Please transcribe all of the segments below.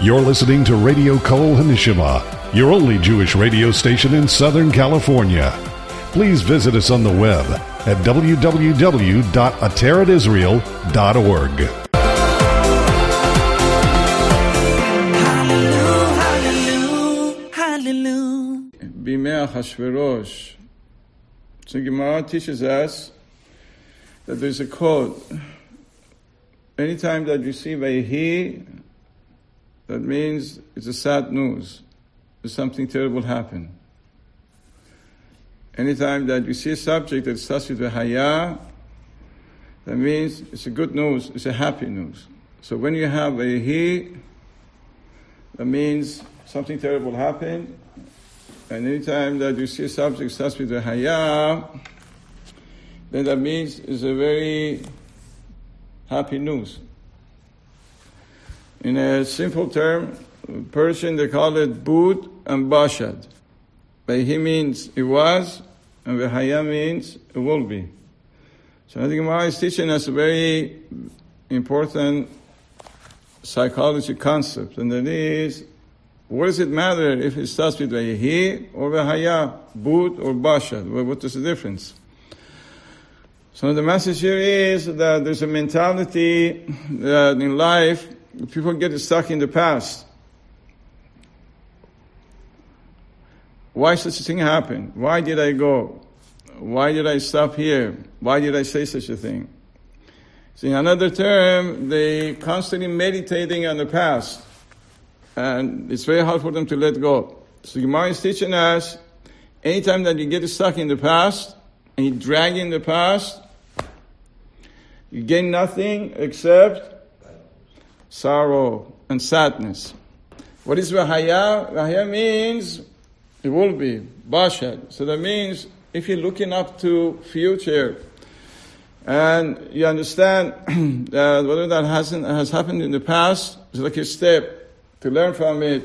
You're listening to Radio Kol Hanishima, your only Jewish radio station in Southern California. Please visit us on the web at www.ateratisrael.org. Bimei Achashverosh. So Gemara teaches us that there's a code. Anytime that you see Vayehi, that means it's a sad news. There's something terrible happened. Anytime that you see a subject that starts with Vahaya, that means it's a good news, it's a happy news. So when you have Vayehi, that means something terrible happened. And anytime that you see a subject starts with Vahaya, then that means it's a very happy news. In a simple term, Persian they call it Bud and Bashad. Vayehi means it was, and Vahaya means it will be. So I think Gemara is teaching us a very important psychology concept, and that is, what does it matter if it starts with Vayehi or Vahaya, Bud or Bashad? Well, what is the difference? So the message here is that there's a mentality that in life, people get stuck in the past. Why such a thing happen? Why did I go? Why did I stop here? Why did I say such a thing? So in another term, they constantly meditating on the past. And it's very hard for them to let go. So Gemara is teaching us, anytime that you get stuck in the past, and you drag in the past, you gain nothing except sorrow and sadness. What is Vahaya? Vahaya means it will be, Bashad. So that means if you're looking up to future, and you understand that whatever that has happened in the past is like a step to learn from it,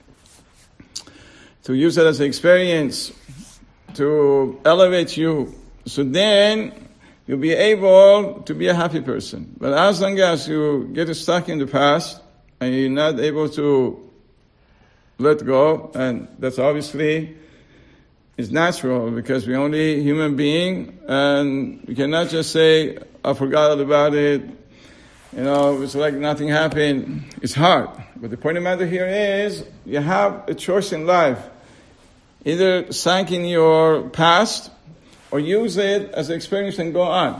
to use it as an experience, to elevate you. So then you'll be able to be a happy person. But as long as you get stuck in the past and you're not able to let go, and that's obviously is natural because we're only human being, and we cannot just say, I forgot about it, it's like nothing happened. It's hard. But the point of the matter here is, you have a choice in life. Either sink in your past, or use it as an experience and go on.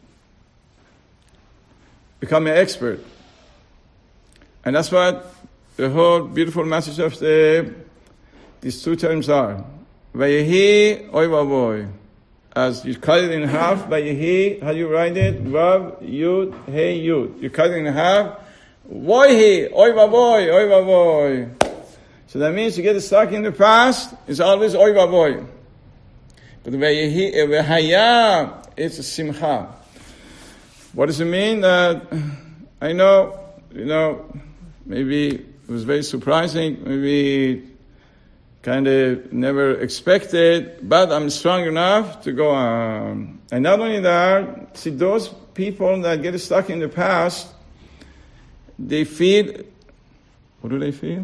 Become an expert. And that's what the whole beautiful message of these two terms are. Vayehi, oy vavoy. As you cut it in half, Vayehi, how do you write it? Vav, Yud, Hey, Yud. You cut it in half. Voihi, oy vavoy, oy vavoy. So that means you get stuck in the past, it's always oy vavoy. But Vayehi, Vahaya, it's a simcha. What does it mean? That I know, maybe it was very surprising, maybe kind of never expected, but I'm strong enough to go on. And not only that, see, those people that get stuck in the past, they feel, what do they feel?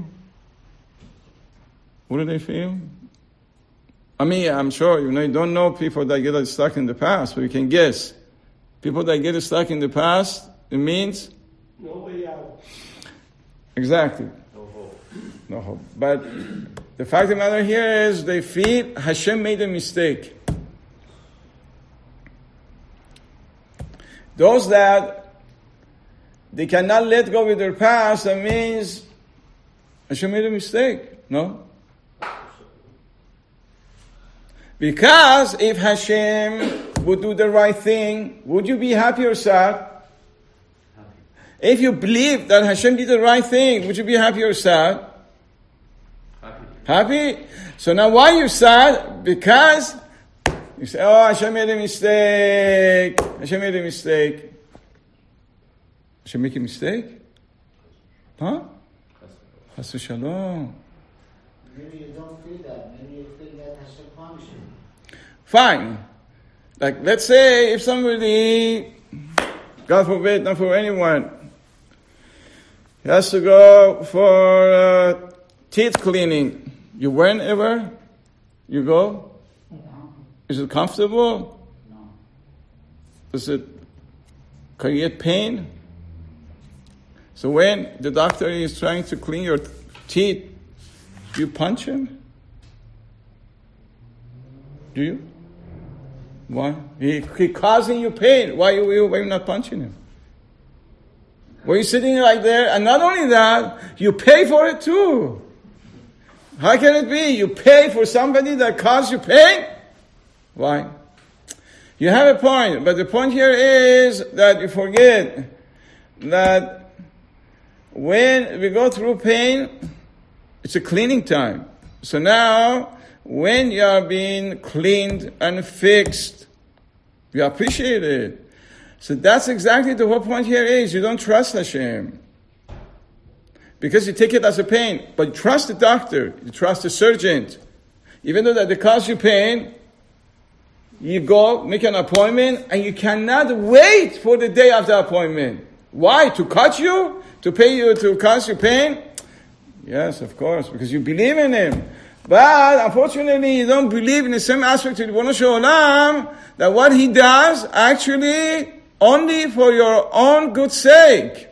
What do they feel? I mean, I'm sure, you don't know people that get stuck in the past, but you can guess. People that get stuck in the past, it means? No way out. Exactly. No hope. No hope. But the fact of the matter here is they feel Hashem made a mistake. Those that they cannot let go with their past, that means Hashem made a mistake. No? Because if Hashem would do the right thing, would you be happy or sad? Happy. If you believe that Hashem did the right thing, would you be happy or sad? Happy? So now why are you sad? Because you say, oh, Hashem made a mistake. Hashem made a mistake. Hashem make a mistake? Huh? Chas v'shalom. Maybe you don't feel that. Maybe you feel that Hashem punished you. Fine. Like, let's say if somebody, God forbid, not for anyone, He has to go for teeth cleaning. You went ever? You go? No. Is it comfortable? No. Can you get pain? So when the doctor is trying to clean your teeth, do you punch him? Do you? Why? He causing you pain. Why are you not punching him? Were you sitting right there? And not only that, you pay for it too. How can it be? You pay for somebody that caused you pain? Why? You have a point, but the point here is that you forget that when we go through pain, it's a cleaning time. So now, when you are being cleaned and fixed, you appreciate it. So that's exactly the whole point here is. You don't trust Hashem. Because you take it as a pain. But you trust the doctor. You trust the surgeon. Even though that they cause you pain, you go, make an appointment, and you cannot wait for the day of the appointment. Why? To cut you? To pay you, to cause you pain? Yes, of course, because you believe in him. But unfortunately, you don't believe in the same aspect of Ribono Shel Olam, that what he does actually only for your own good sake.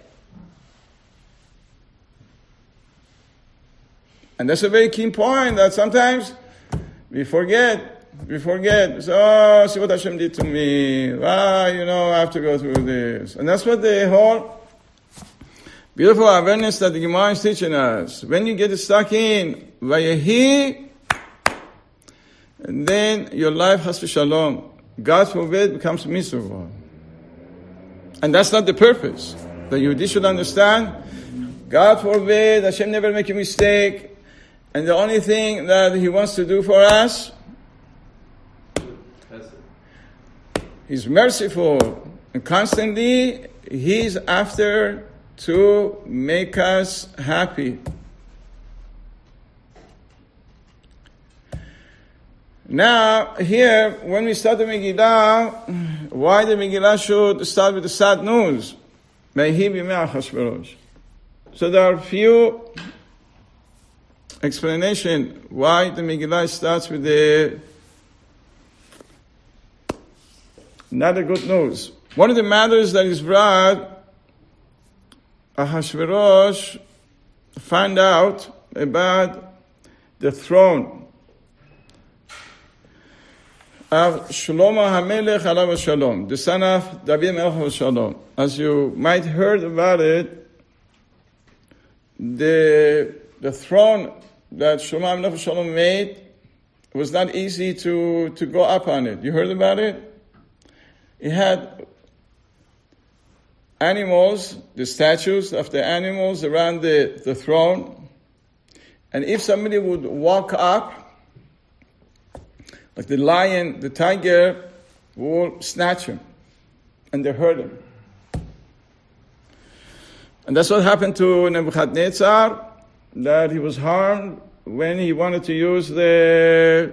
And that's a very key point that sometimes we forget. So, see what Hashem did to me. I have to go through this. And that's what the whole beautiful awareness that the Gemara is teaching us. When you get stuck in Vayehi, and then your life has to shalom. God forbid becomes miserable. And that's not the purpose. The Yehudi should understand, God forbid, Hashem never make a mistake. And the only thing that He wants to do for us, He's merciful. And constantly, He's after to make us happy. Now, here, when we start the Megillah, why the Megillah should start with the sad news? So there are few explanations why the Megillah starts with the not a good news. One of the matters that is brought, Ahasuerus found out about the throne of Shlomo HaMelech Alav Shalom, the son of David Melech Shalom. As you might heard about it, the throne that Shlomo HaMelech Shalom made was not easy to go up on it. You heard about it? It had animals, the statues of the animals around the throne. And if somebody would walk up, like the lion, the tiger will snatch him. And they hurt him. And that's what happened to Nebuchadnezzar, that he was harmed when he wanted to use the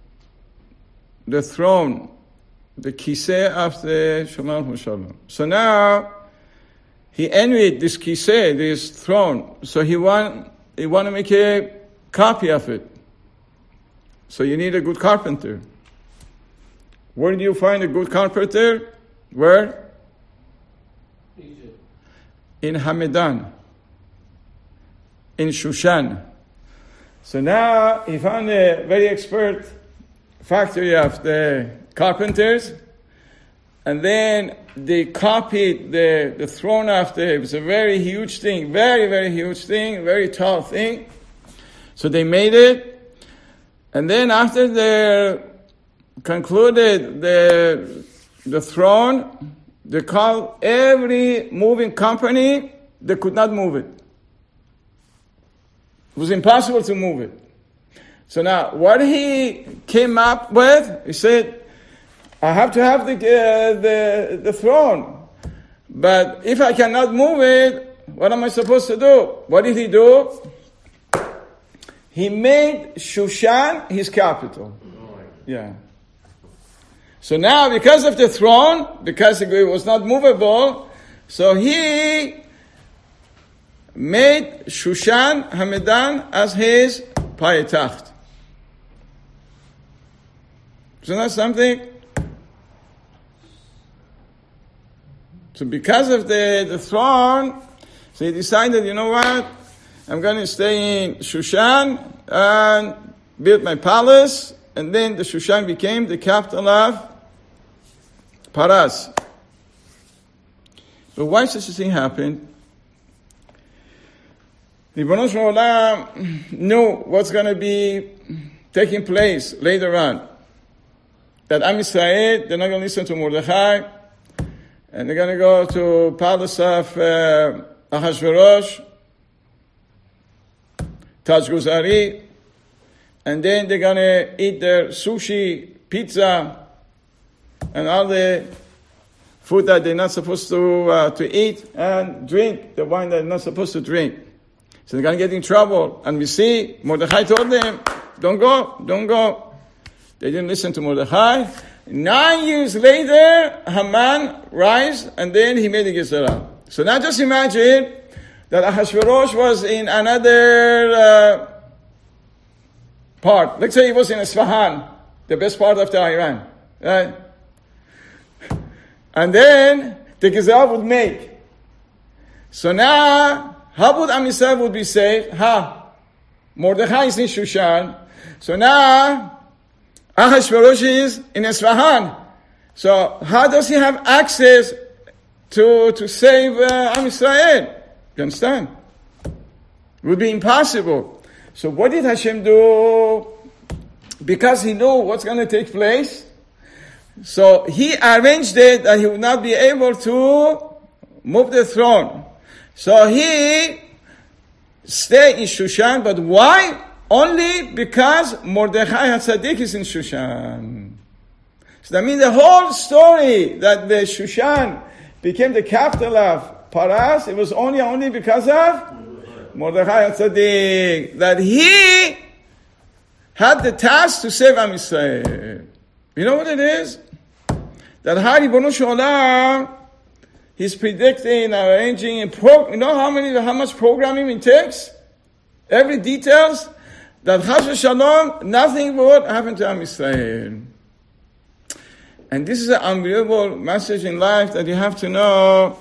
throne, the kiseh of the Shlomo Shalom. So now, he envied this kiseh, this throne. So he want to make a copy of it. So you need a good carpenter. Where do you find a good carpenter? Where? Egypt. In Hamadan. In Shushan. So now he found a very expert factory of the carpenters. And then they copied the throne of it was a very huge thing, very, very huge thing, very tall thing. So they made it. And then after they concluded the throne, they called every moving company, they could not move it. It was impossible to move it. So now, what he came up with, he said, I have to have the throne. But if I cannot move it, what am I supposed to do? What did he do? He made Shushan his capital. Yeah. So now, because of the throne, because it was not movable, so he made Shushan Hamadan as his payitacht. Isn't that something? So because of the throne, so he decided, you know what? I'm going to stay in Shushan and build my palace, and then the Shushan became the capital of Paras. But why such a thing happened? The Ribono Shel Olam knew what's going to be taking place later on. That Am Yisrael, they're not going to listen to Mordechai, and they're going to go to palace of Ahashverosh, Taj Guzari, and then they're going to eat their sushi, pizza, and all the food that they're not supposed to eat, and drink the wine that they're not supposed to drink. So they're going to get in trouble. And we see, Mordechai told them, don't go. They didn't listen to Mordechai. 9 years later, Haman rise, and then he made a Gezerah. So now just imagine that Ahashverosh was in another part. Let's say he was in Isfahan, the best part of the Iran. Right? And then the Gezerah would make. So now, how would Am Yisrael would be saved? Mordechai is in Shushan. So now, Ahashverosh is in Isfahan. So how does he have access to save Am Yisrael? You understand? It would be impossible. So what did Hashem do? Because he knew what's going to take place, so he arranged it that he would not be able to move the throne. So he stayed in Shushan, but why? Only because Mordechai HaTzadik is in Shushan. So that means the whole story that the Shushan became the capital of Paras, it was only because of Mordechai HaTzadik, that he had the task to save Am Yisrael. You know what it is? That Ribono Shel Olam, he's predicting, arranging, and you know how much programming it takes? Every details, that Chas v'Shalom, nothing would happen to Am Yisrael. And this is an unbelievable message in life that you have to know.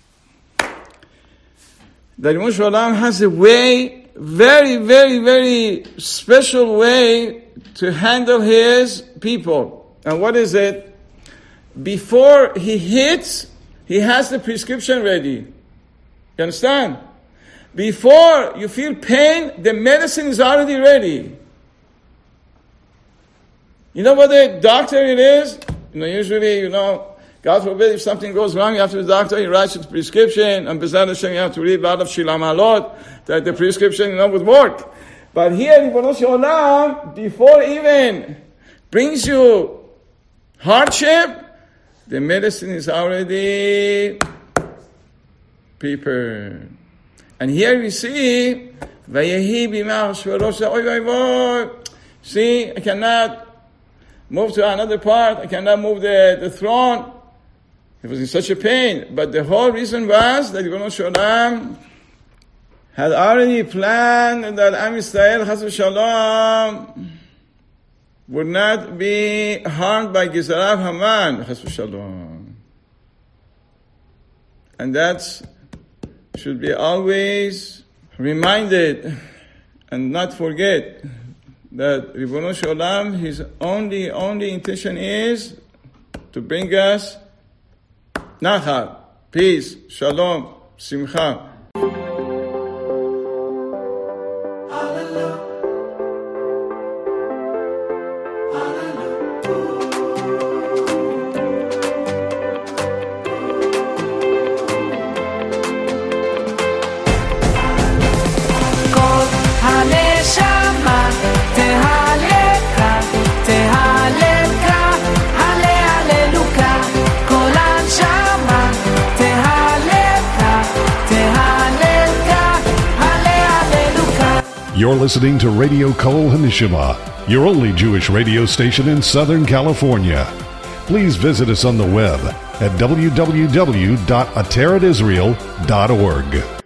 That Ribono Shel Olam has a way, very, very, very special way to handle his people. And what is it? Before he hits, he has the prescription ready. You understand? Before you feel pain, the medicine is already ready. You know what the doctor it is? Usually, God forbid, if something goes wrong, after the doctor, he writes a prescription, and B'ezrat Hashem, you have to read a lot of Shilam Halot, that the prescription, would work. But here, Ribono Shel Olam, before even brings you hardship, the medicine is already prepared. And here we see, Vayehi b'mah Ahashverosh, oy. See, I cannot move to another part, I cannot move the throne. He was in such a pain. But the whole reason was that Ribono Shel Olam had already planned that Am Yisrael, Chas v'Shalom, would not be harmed by Gezerah Haman, Chas v'Shalom. And that should be always reminded and not forget that Ribono Shel Olam, his only intention is to bring us Nachat, peace, Shalom, Simcha. You're listening to Radio Kol HaNeshama, your only Jewish radio station in Southern California. Please visit us on the web at www.ateratisrael.org.